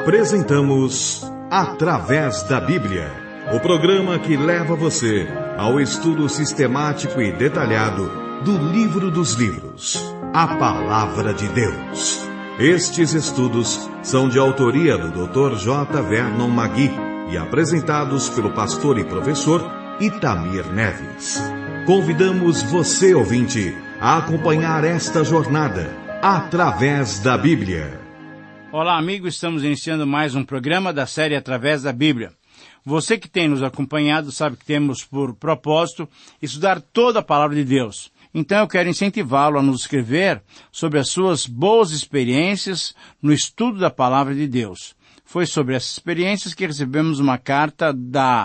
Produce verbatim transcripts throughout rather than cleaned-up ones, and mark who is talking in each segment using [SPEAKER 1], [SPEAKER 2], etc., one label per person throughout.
[SPEAKER 1] Apresentamos Através da Bíblia, o programa que leva você ao estudo sistemático e detalhado do livro dos livros, a Palavra de Deus. Estes estudos são de autoria do doutor J. Vernon Magui e apresentados pelo pastor e professor Itamir Neves. Convidamos você, ouvinte, a acompanhar esta jornada através da Bíblia.
[SPEAKER 2] Olá, amigo, estamos iniciando mais um programa da série Através da Bíblia. Você que tem nos acompanhado sabe que temos por propósito estudar toda a Palavra de Deus. Então eu quero incentivá-lo a nos escrever sobre as suas boas experiências no estudo da Palavra de Deus. Foi sobre essas experiências que recebemos uma carta da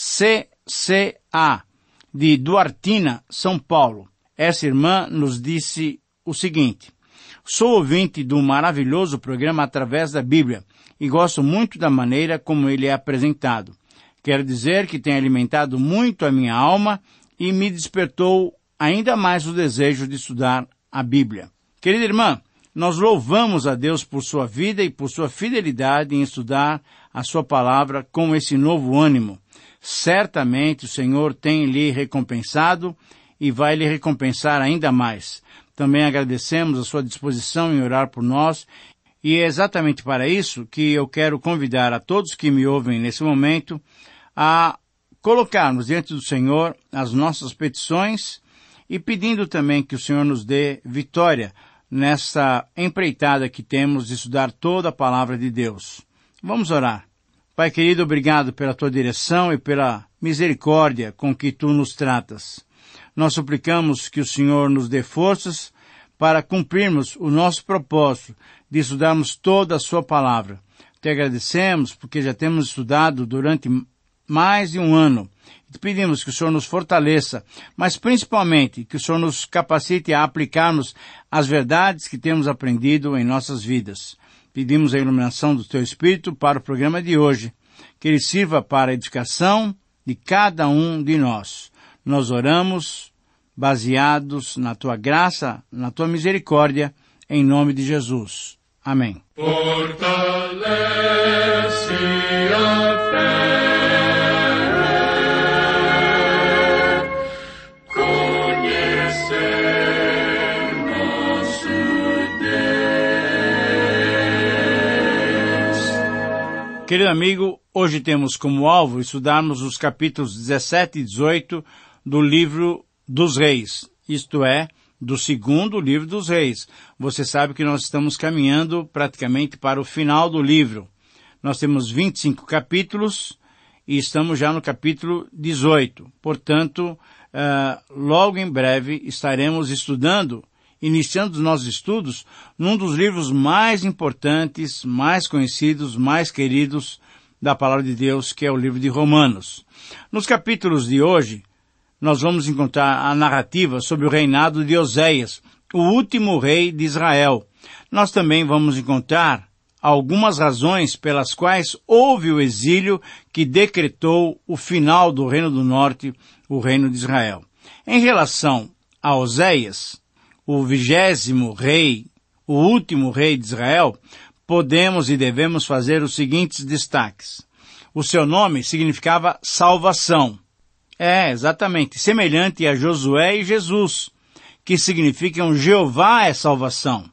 [SPEAKER 2] C C A, de Duartina, São Paulo. Essa irmã nos disse o seguinte: sou ouvinte do maravilhoso programa Através da Bíblia e gosto muito da maneira como ele é apresentado. Quero dizer que tem alimentado muito a minha alma e me despertou ainda mais o desejo de estudar a Bíblia. Querida irmã, nós louvamos a Deus por sua vida e por sua fidelidade em estudar a sua palavra com esse novo ânimo. Certamente o Senhor tem lhe recompensado e vai lhe recompensar ainda mais. Também agradecemos a sua disposição em orar por nós, e é exatamente para isso que eu quero convidar a todos que me ouvem nesse momento a colocarmos diante do Senhor as nossas petições e pedindo também que o Senhor nos dê vitória nessa empreitada que temos de estudar toda a Palavra de Deus. Vamos orar. Pai querido, obrigado pela tua direção e pela misericórdia com que tu nos tratas. Nós suplicamos que o Senhor nos dê forças para cumprirmos o nosso propósito de estudarmos toda a sua palavra. Te agradecemos porque já temos estudado durante mais de um ano. Te pedimos que o Senhor nos fortaleça, mas principalmente que o Senhor nos capacite a aplicarmos as verdades que temos aprendido em nossas vidas. Pedimos a iluminação do Teu Espírito para o programa de hoje, que ele sirva para a edificação de cada um de nós. Nós oramos baseados na Tua graça, na Tua misericórdia, em nome de Jesus. Amém.
[SPEAKER 3] Fortalece a fé, conhecer nosso Deus.
[SPEAKER 2] Querido amigo, hoje temos como alvo estudarmos os capítulos dezessete e dezoito do livro dos Reis, isto é, do segundo livro dos Reis. Você sabe que nós estamos caminhando praticamente para o final do livro. Nós temos vinte e cinco capítulos e estamos já no capítulo dezoito. Portanto, uh, logo em breve estaremos estudando, iniciando os nossos estudos, num dos livros mais importantes, mais conhecidos, mais queridos da Palavra de Deus, que é o livro de Romanos. Nos capítulos de hoje, nós vamos encontrar a narrativa sobre o reinado de Oséias, o último rei de Israel. Nós também vamos encontrar algumas razões pelas quais houve o exílio que decretou o final do Reino do Norte, o Reino de Israel. Em relação a Oséias, o vigésimo rei, o último rei de Israel, podemos e devemos fazer os seguintes destaques. O seu nome significava salvação. É, exatamente, semelhante a Josué e Jesus, que significam Jeová é salvação.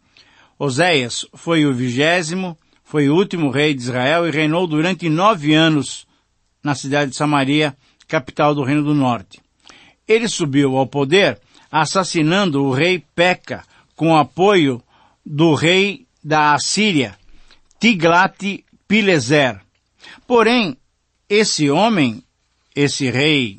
[SPEAKER 2] Oséias foi o vigésimo, foi o último rei de Israel e reinou durante nove anos na cidade de Samaria, capital do Reino do Norte. Ele subiu ao poder assassinando o rei Peca, com o apoio do rei da Assíria, Tiglat-Pileser. Porém, esse homem, esse rei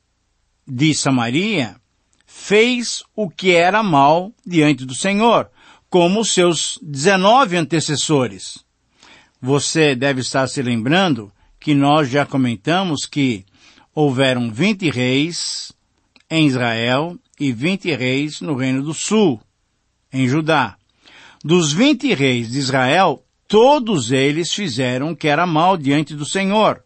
[SPEAKER 2] de Samaria, fez o que era mal diante do Senhor, como os seus dezenove antecessores. Você deve estar se lembrando que nós já comentamos que houveram vinte reis em Israel e vinte reis no Reino do Sul, em Judá. Dos vinte reis de Israel, todos eles fizeram o que era mal diante do Senhor.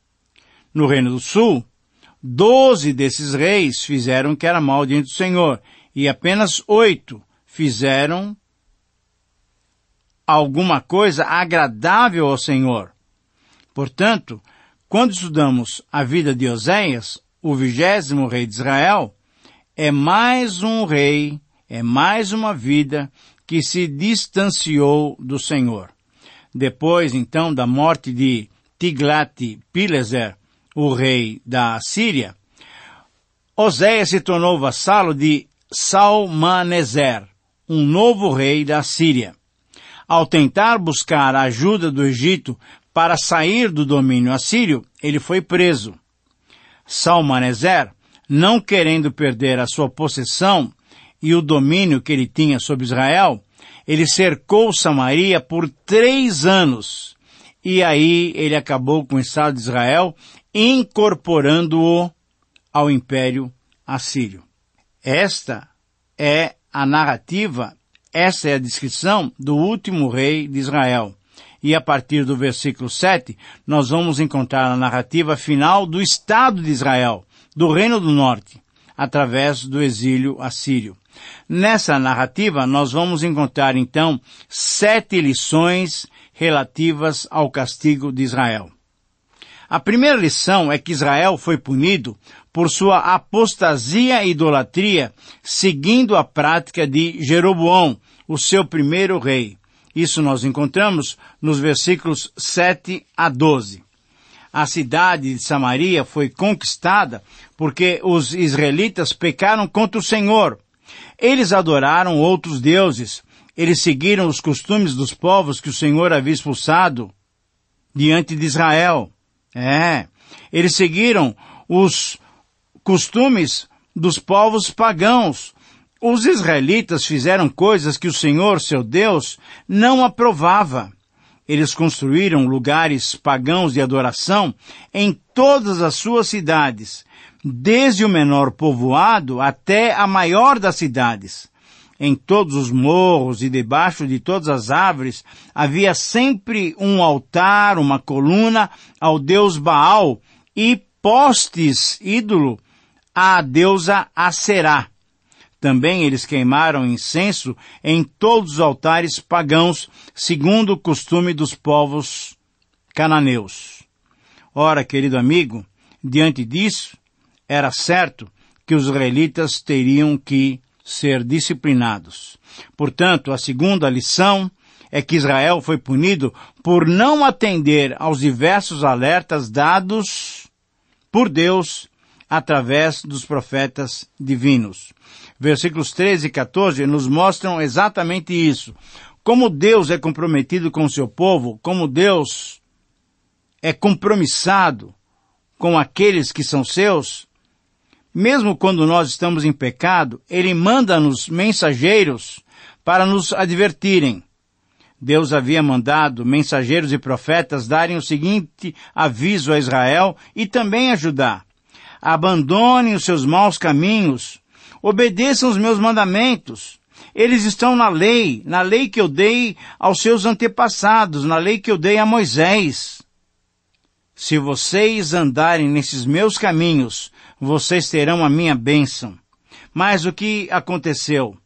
[SPEAKER 2] No Reino do Sul, doze desses reis fizeram o que era mal diante do Senhor, e apenas oito fizeram alguma coisa agradável ao Senhor. Portanto, quando estudamos a vida de Oséias, o vigésimo rei de Israel, é mais um rei, é mais uma vida que se distanciou do Senhor. Depois, então, da morte de Tiglat-Pileser, o rei da Síria, Oséias se tornou vassalo de Salmaneser, um novo rei da Síria. Ao tentar buscar a ajuda do Egito para sair do domínio assírio, ele foi preso. Salmaneser, não querendo perder a sua possessão e o domínio que ele tinha sobre Israel, ele cercou Samaria por três anos. E aí ele acabou com o Estado de Israel, incorporando-o ao Império Assírio. Esta é a narrativa, essa é a descrição do último rei de Israel. E a partir do versículo sete, nós vamos encontrar a narrativa final do Estado de Israel, do Reino do Norte, através do exílio assírio. Nessa narrativa, nós vamos encontrar, então, sete lições relativas ao castigo de Israel. A primeira lição é que Israel foi punido por sua apostasia e idolatria, seguindo a prática de Jeroboão, o seu primeiro rei. Isso nós encontramos nos versículos sete a doze. A cidade de Samaria foi conquistada porque os israelitas pecaram contra o Senhor. Eles adoraram outros deuses. Eles seguiram os costumes dos povos que o Senhor havia expulsado diante de Israel. É, eles seguiram os costumes dos povos pagãos. Os israelitas fizeram coisas que o Senhor, seu Deus, não aprovava. Eles construíram lugares pagãos de adoração em todas as suas cidades, desde o menor povoado até a maior das cidades. Em todos os morros e debaixo de todas as árvores havia sempre um altar, uma coluna ao deus Baal e postes ídolo à deusa Aserá. Também eles queimaram incenso em todos os altares pagãos, segundo o costume dos povos cananeus. Ora, querido amigo, diante disso, era certo que os israelitas teriam que ser disciplinados. Portanto, a segunda lição é que Israel foi punido por não atender aos diversos alertas dados por Deus através dos profetas divinos. Versículos treze e quatorze nos mostram exatamente isso. Como Deus é comprometido com o seu povo, como Deus é compromissado com aqueles que são seus, mesmo quando nós estamos em pecado, Ele manda-nos mensageiros para nos advertirem. Deus havia mandado mensageiros e profetas darem o seguinte aviso a Israel e também a Judá: abandonem os seus maus caminhos, obedeçam os meus mandamentos. Eles estão na lei, na lei que eu dei aos seus antepassados, na lei que eu dei a Moisés. Se vocês andarem nesses meus caminhos, vocês terão a minha bênção. Mas o que aconteceu?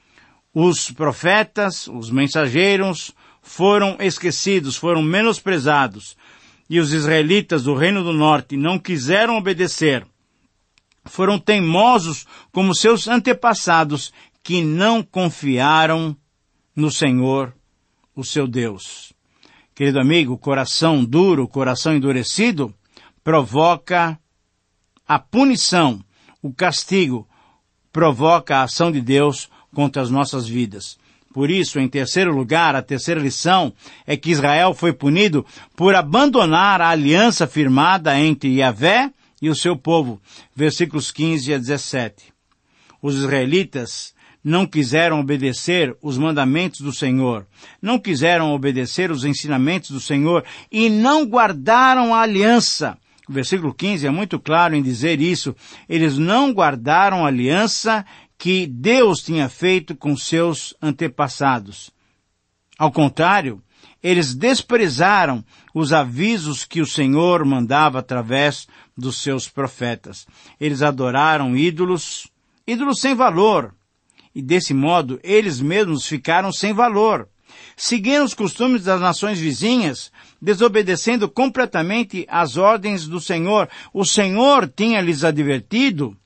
[SPEAKER 2] Os profetas, os mensageiros, foram esquecidos, foram menosprezados, e os israelitas do Reino do Norte não quiseram obedecer. Foram teimosos como seus antepassados, que não confiaram no Senhor, o seu Deus. Querido amigo, coração duro, coração endurecido, provoca a punição, o castigo, provoca a ação de Deus contra as nossas vidas. Por isso, em terceiro lugar, a terceira lição é que Israel foi punido por abandonar a aliança firmada entre Yahvé e o seu povo. Versículos quinze a dezessete. Os israelitas não quiseram obedecer os mandamentos do Senhor, não quiseram obedecer os ensinamentos do Senhor e não guardaram a aliança. O versículo quinze é muito claro em dizer isso. Eles não guardaram a aliança que Deus tinha feito com seus antepassados. Ao contrário, eles desprezaram os avisos que o Senhor mandava através dos seus profetas. Eles adoraram ídolos, ídolos sem valor, e desse modo eles mesmos ficaram sem valor. Seguiram os costumes das nações vizinhas, desobedecendo completamente as ordens do Senhor. O Senhor tinha lhes advertido.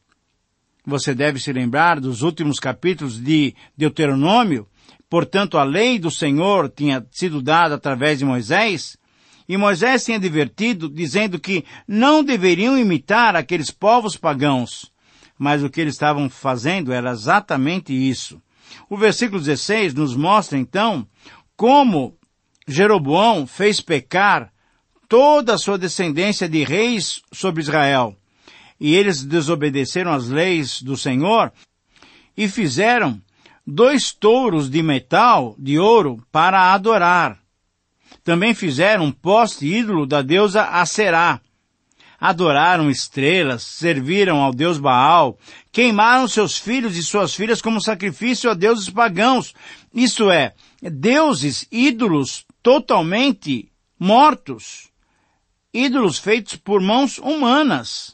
[SPEAKER 2] Você deve se lembrar dos últimos capítulos de Deuteronômio. Portanto, a lei do Senhor tinha sido dada através de Moisés, e Moisés tinha advertido, dizendo que não deveriam imitar aqueles povos pagãos. Mas o que eles estavam fazendo era exatamente isso. O versículo dezesseis nos mostra, então, como Jeroboão fez pecar toda a sua descendência de reis sobre Israel. E eles desobedeceram às leis do Senhor e fizeram dois touros de metal, de ouro, para adorar. Também fizeram um poste ídolo da deusa Aserá. Adoraram estrelas, serviram ao deus Baal, queimaram seus filhos e suas filhas como sacrifício a deuses pagãos. Isto é, deuses, ídolos totalmente mortos. Ídolos feitos por mãos humanas.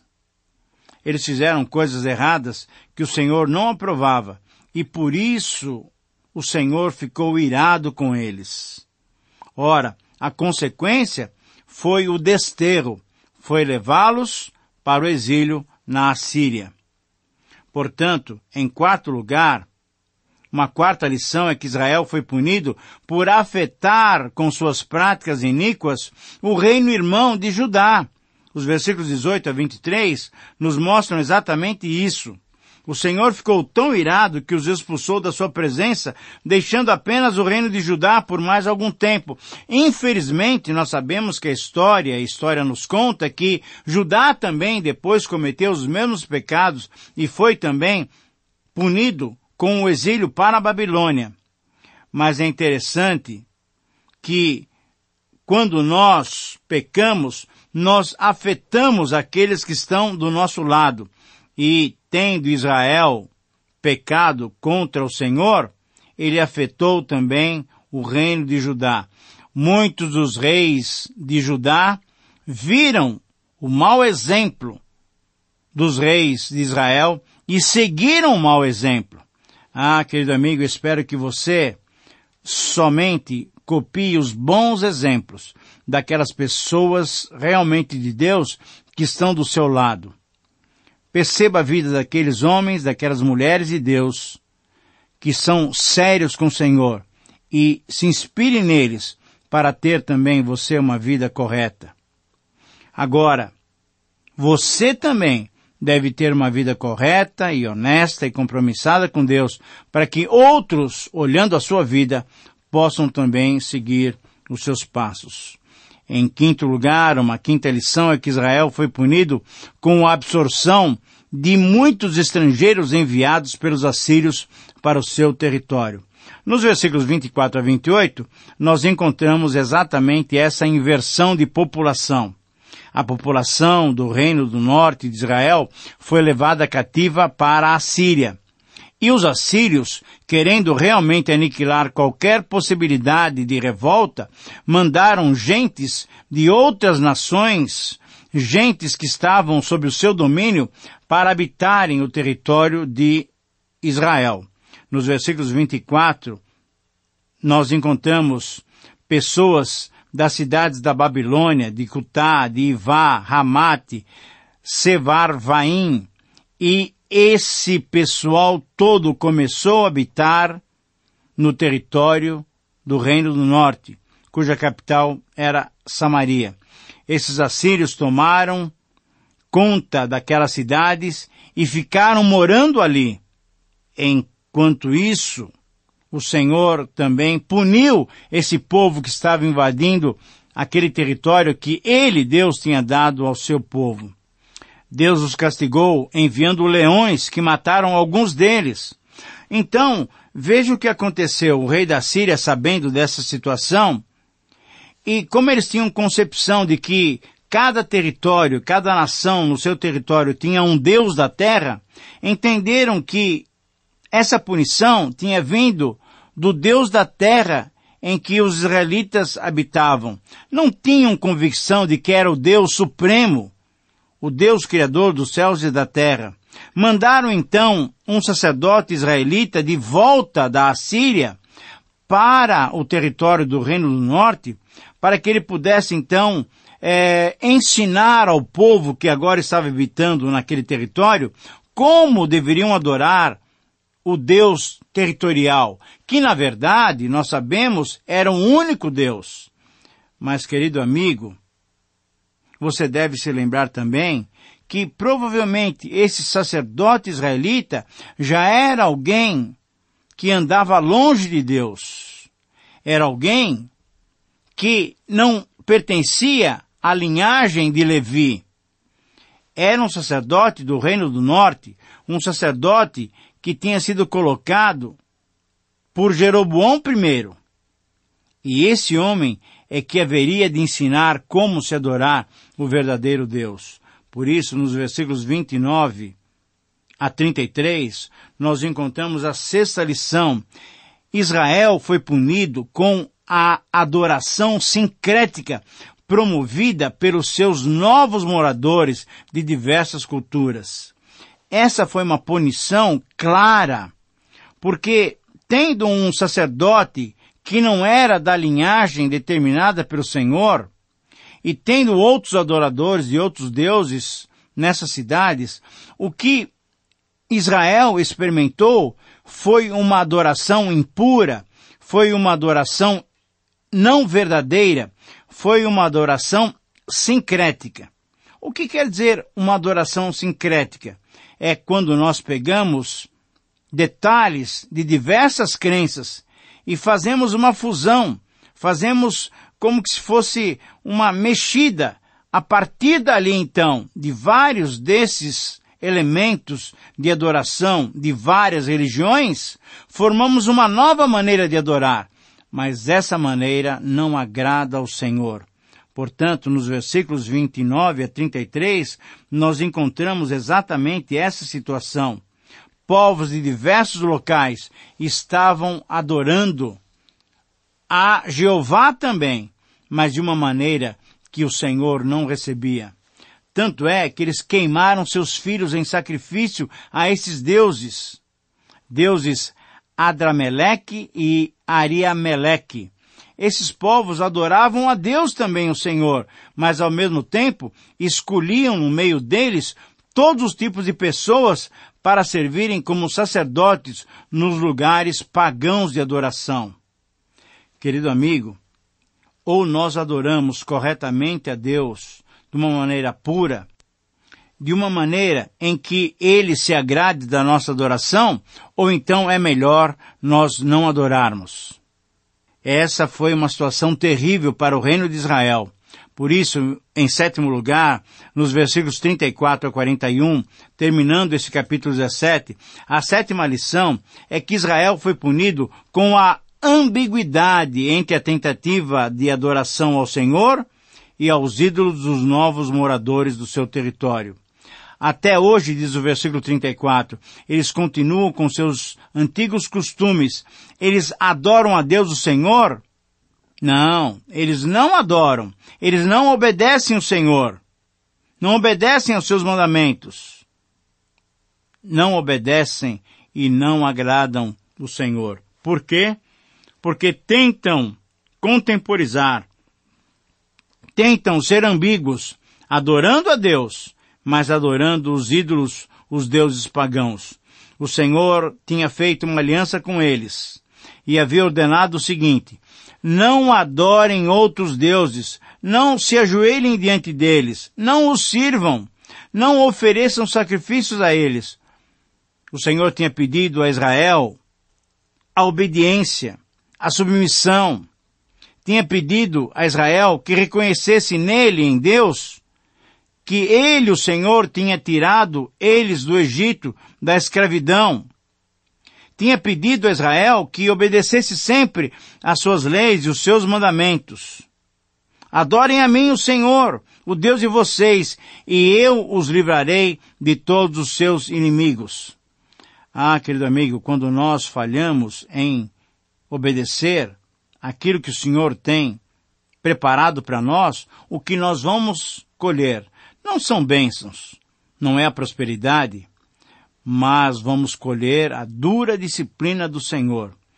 [SPEAKER 2] Eles fizeram coisas erradas que o Senhor não aprovava, e por isso o Senhor ficou irado com eles. Ora, a consequência foi o desterro, foi levá-los para o exílio na Assíria. Portanto, em quarto lugar, uma quarta lição é que Israel foi punido por afetar com suas práticas iníquas o reino irmão de Judá. Os versículos dezoito a vinte e três nos mostram exatamente isso. O Senhor ficou tão irado que os expulsou da sua presença, deixando apenas o reino de Judá por mais algum tempo. Infelizmente, nós sabemos que a história, a história nos conta que Judá também depois cometeu os mesmos pecados e foi também punido com o exílio para a Babilônia. Mas é interessante que quando nós pecamos, nós afetamos aqueles que estão do nosso lado. E tendo Israel pecado contra o Senhor, ele afetou também o reino de Judá. Muitos dos reis de Judá viram o mau exemplo dos reis de Israel e seguiram o mau exemplo. Ah, querido amigo, espero que você somente copie os bons exemplos daquelas pessoas realmente de Deus que estão do seu lado. Perceba a vida daqueles homens, daquelas mulheres de Deus que são sérios com o Senhor e se inspire neles para ter também você uma vida correta. Agora, você também deve ter uma vida correta e honesta e compromissada com Deus para que outros, olhando a sua vida, possam também seguir os seus passos. Em quinto lugar, uma quinta lição é que Israel foi punido com a absorção de muitos estrangeiros enviados pelos assírios para o seu território. Nos versículos vinte e quatro a vinte e oito, nós encontramos exatamente essa inversão de população. A população do reino do norte de Israel foi levada cativa para a Síria. E os assírios, querendo realmente aniquilar qualquer possibilidade de revolta, mandaram gentes de outras nações, gentes que estavam sob o seu domínio, para habitarem o território de Israel. Nos versículos vinte e quatro, nós encontramos pessoas das cidades da Babilônia, de Cutá, de Ivá, Ramate, Sevarvaim, e esse pessoal todo começou a habitar no território do Reino do Norte, cuja capital era Samaria. Esses assírios tomaram conta daquelas cidades e ficaram morando ali. Enquanto isso, o Senhor também puniu esse povo que estava invadindo aquele território que Ele, Deus, tinha dado ao seu povo. Deus os castigou enviando leões que mataram alguns deles. Então, veja o que aconteceu. O rei da Síria, sabendo dessa situação, e como eles tinham concepção de que cada território, cada nação no seu território tinha um Deus da terra, entenderam que essa punição tinha vindo do Deus da terra em que os israelitas habitavam. Não tinham convicção de que era o Deus supremo, o Deus criador dos céus e da terra. Mandaram então um sacerdote israelita de volta da Assíria para o território do Reino do Norte, para que ele pudesse então é, ensinar ao povo que agora estava habitando naquele território como deveriam adorar o Deus territorial, que na verdade, nós sabemos, era um único Deus. Mas, querido amigo, você deve se lembrar também que provavelmente esse sacerdote israelita já era alguém que andava longe de Deus. Era alguém que não pertencia à linhagem de Levi. Era um sacerdote do Reino do Norte, um sacerdote que tinha sido colocado por Jeroboão primeiro. E esse homem é que haveria de ensinar como se adorar o verdadeiro Deus. Por isso, nos versículos vinte e nove a trinta e três, nós encontramos a sexta lição. Israel foi punido com a adoração sincrética promovida pelos seus novos moradores de diversas culturas. Essa foi uma punição clara, porque tendo um sacerdote que não era da linhagem determinada pelo Senhor, e tendo outros adoradores de outros deuses nessas cidades, o que Israel experimentou foi uma adoração impura, foi uma adoração não verdadeira, foi uma adoração sincrética. O que quer dizer uma adoração sincrética? É quando nós pegamos detalhes de diversas crenças e fazemos uma fusão, fazemos como que se fosse uma mexida, a partir dali então, de vários desses elementos de adoração de várias religiões, formamos uma nova maneira de adorar, mas essa maneira não agrada ao Senhor. Portanto, nos versículos vinte e nove a trinta e três, nós encontramos exatamente essa situação. Povos de diversos locais estavam adorando a Jeová também, mas de uma maneira que o Senhor não recebia. Tanto é que eles queimaram seus filhos em sacrifício a esses deuses. Deuses Adrameleque e Ariameleque. Esses povos adoravam a Deus também, o Senhor, mas ao mesmo tempo escolhiam no meio deles todos os tipos de pessoas para servirem como sacerdotes nos lugares pagãos de adoração. Querido amigo, ou nós adoramos corretamente a Deus de uma maneira pura, de uma maneira em que Ele se agrade da nossa adoração, ou então é melhor nós não adorarmos. Essa foi uma situação terrível para o reino de Israel. Por isso, em sétimo lugar, nos versículos trinta e quatro a quarenta e um, terminando esse capítulo dezessete, a sétima lição é que Israel foi punido com a ambiguidade entre a tentativa de adoração ao Senhor e aos ídolos dos novos moradores do seu território. Até hoje, diz o versículo trinta e quatro, eles continuam com seus antigos costumes. Eles adoram a Deus o Senhor? Não, eles não adoram. Eles não obedecem o Senhor. Não obedecem aos seus mandamentos. Não obedecem e não agradam o Senhor. Por quê? Porque tentam contemporizar, tentam ser ambíguos, adorando a Deus, mas adorando os ídolos, os deuses pagãos. O Senhor tinha feito uma aliança com eles e havia ordenado o seguinte: não adorem outros deuses, não se ajoelhem diante deles, não os sirvam, não ofereçam sacrifícios a eles. O Senhor tinha pedido a Israel a obediência, a submissão. Tinha pedido a Israel que reconhecesse nele, em Deus, que ele, o Senhor, tinha tirado eles do Egito, da escravidão. Tinha pedido a Israel que obedecesse sempre às suas leis e os seus mandamentos. Adorem a mim, o Senhor, o Deus de vocês, e eu os livrarei de todos os seus inimigos. Ah, querido amigo, quando nós falhamos em obedecer aquilo que o Senhor tem preparado para nós, o que nós vamos colher não são bênçãos, não é a prosperidade, mas vamos colher a dura disciplina do Senhor.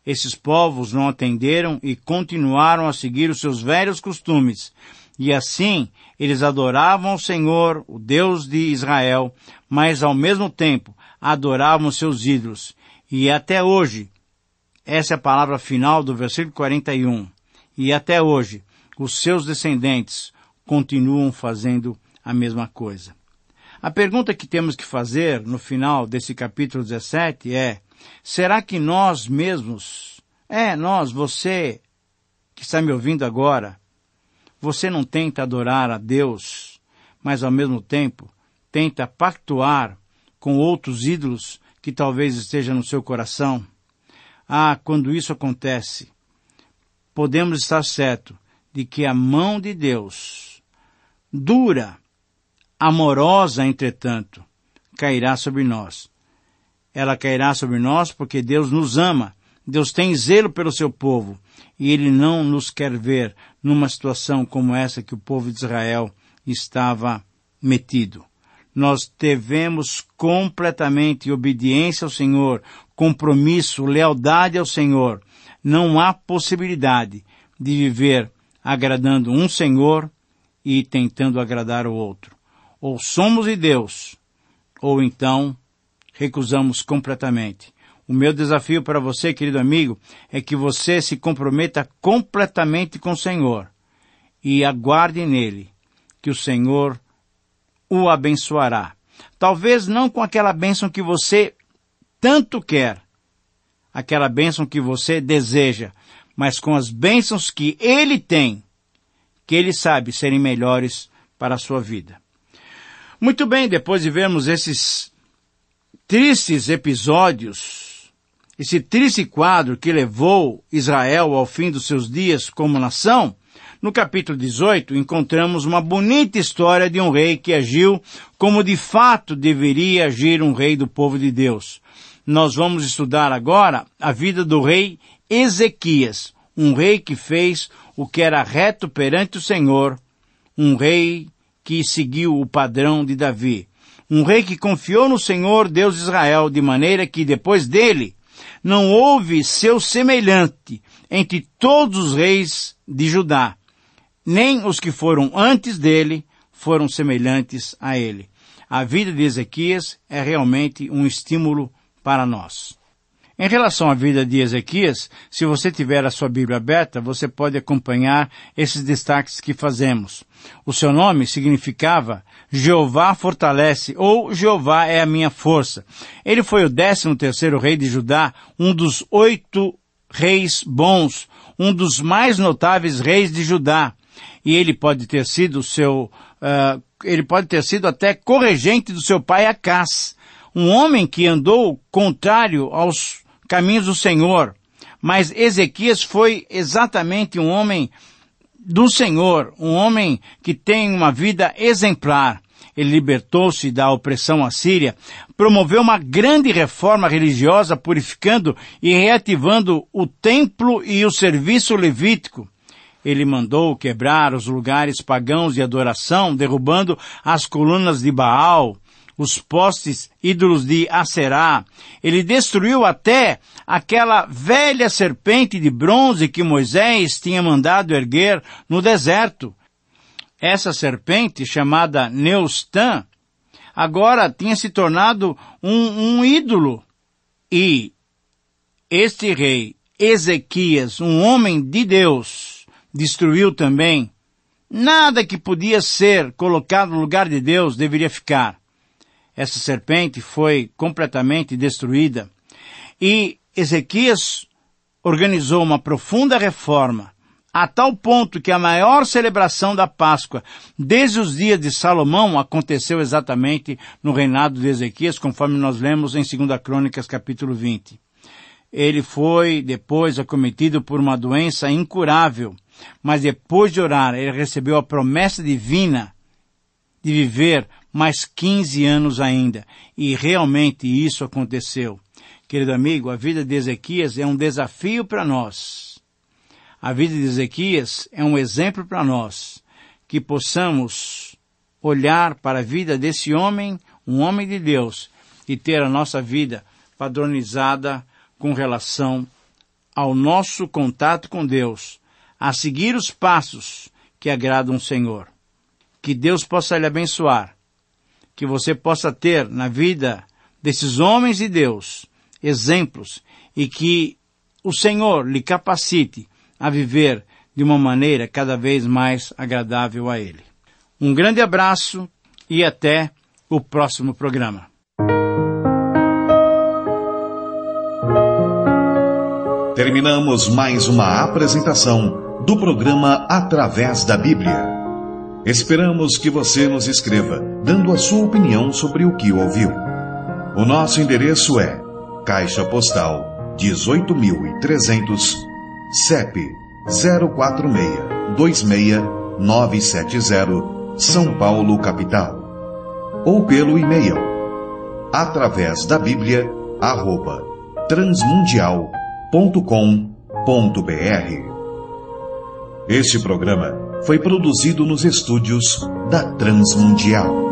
[SPEAKER 2] Esses povos não atenderam e continuaram a seguir os seus velhos costumes. E assim, eles adoravam o Senhor, o Deus de Israel, mas ao mesmo tempo adoravam seus ídolos. E até hoje, essa é a palavra final do versículo quarenta e um. E até hoje, os seus descendentes continuam fazendo a mesma coisa. A pergunta que temos que fazer no final desse capítulo dezessete é: será que nós mesmos, é, nós, você que está me ouvindo agora, você não tenta adorar a Deus, mas ao mesmo tempo tenta pactuar com outros ídolos que talvez estejam no seu coração? Ah, quando isso acontece, podemos estar certos de que a mão de Deus, dura, amorosa, entretanto, cairá sobre nós. Ela cairá sobre nós porque Deus nos ama. Deus tem zelo pelo seu povo e Ele não nos quer ver numa situação como essa que o povo de Israel estava metido. Nós devemos completamente obediência ao Senhor, compromisso, lealdade ao Senhor. Não há possibilidade de viver agradando um Senhor e tentando agradar o outro. Ou somos de Deus, ou então recusamos completamente. O meu desafio para você, querido amigo, é que você se comprometa completamente com o Senhor e aguarde nele que o Senhor o abençoará. Talvez não com aquela bênção que você tanto quer, aquela bênção que você deseja, mas com as bênçãos que Ele tem, que Ele sabe serem melhores para a sua vida. Muito bem, depois de vermos esses tristes episódios, esse triste quadro que levou Israel ao fim dos seus dias como nação, no capítulo dezoito encontramos uma bonita história de um rei que agiu como de fato deveria agir um rei do povo de Deus. Nós vamos estudar agora a vida do rei Ezequias, um rei que fez o que era reto perante o Senhor, um rei que seguiu o padrão de Davi, um rei que confiou no Senhor Deus de Israel, de maneira que depois dele não houve seu semelhante entre todos os reis de Judá, nem os que foram antes dele foram semelhantes a ele. A vida de Ezequias é realmente um estímulo para nós. Em relação à vida de Ezequias, se você tiver a sua Bíblia aberta, você pode acompanhar esses destaques que fazemos. O seu nome significava Jeová fortalece, ou Jeová é a minha força. Ele foi o décimo terceiro rei de Judá, um dos oito reis bons, um dos mais notáveis reis de Judá. E ele pode ter sido seu, uh, ele pode ter sido até corregente do seu pai Acás, um homem que andou contrário aos caminhos do Senhor. Mas Ezequias foi exatamente um homem do Senhor, um homem que tem uma vida exemplar. Ele libertou-se da opressão assíria, promoveu uma grande reforma religiosa, purificando e reativando o templo e o serviço levítico. Ele mandou quebrar os lugares pagãos de adoração, derrubando as colunas de Baal, os postes ídolos de Aserá. Ele destruiu até aquela velha serpente de bronze que Moisés tinha mandado erguer no deserto. Essa serpente, chamada Neustã, agora tinha se tornado um, um ídolo. E este rei, Ezequias, um homem de Deus, destruiu também. Nada que podia ser colocado no lugar de Deus deveria ficar. Essa serpente foi completamente destruída. E Ezequias organizou uma profunda reforma, a tal ponto que a maior celebração da Páscoa, desde os dias de Salomão, aconteceu exatamente no reinado de Ezequias, conforme nós lemos em Segunda Crônicas, capítulo vinte. Ele foi depois acometido por uma doença incurável, mas depois de orar, ele recebeu a promessa divina de viver mais quinze anos ainda. E realmente isso aconteceu. Querido amigo, a vida de Ezequias é um desafio para nós. A vida de Ezequias é um exemplo para nós, que possamos olhar para a vida desse homem, um homem de Deus, e ter a nossa vida padronizada com relação ao nosso contato com Deus, a seguir os passos que agradam o Senhor. Que Deus possa lhe abençoar, que você possa ter na vida desses homens de Deus exemplos e que o Senhor lhe capacite a viver de uma maneira cada vez mais agradável a Ele. Um grande abraço e até o próximo programa.
[SPEAKER 1] Terminamos mais uma apresentação do programa Através da Bíblia. Esperamos que você nos escreva, dando a sua opinião sobre o que ouviu. O nosso endereço é Caixa Postal dezoito mil e trezentos, C E P zero quatro seis dois seis nove sete zero, São Paulo, capital. Ou pelo e-mail através da Bíblia arroba transmundial ponto com ponto br. Este programa foi produzido nos estúdios da Transmundial.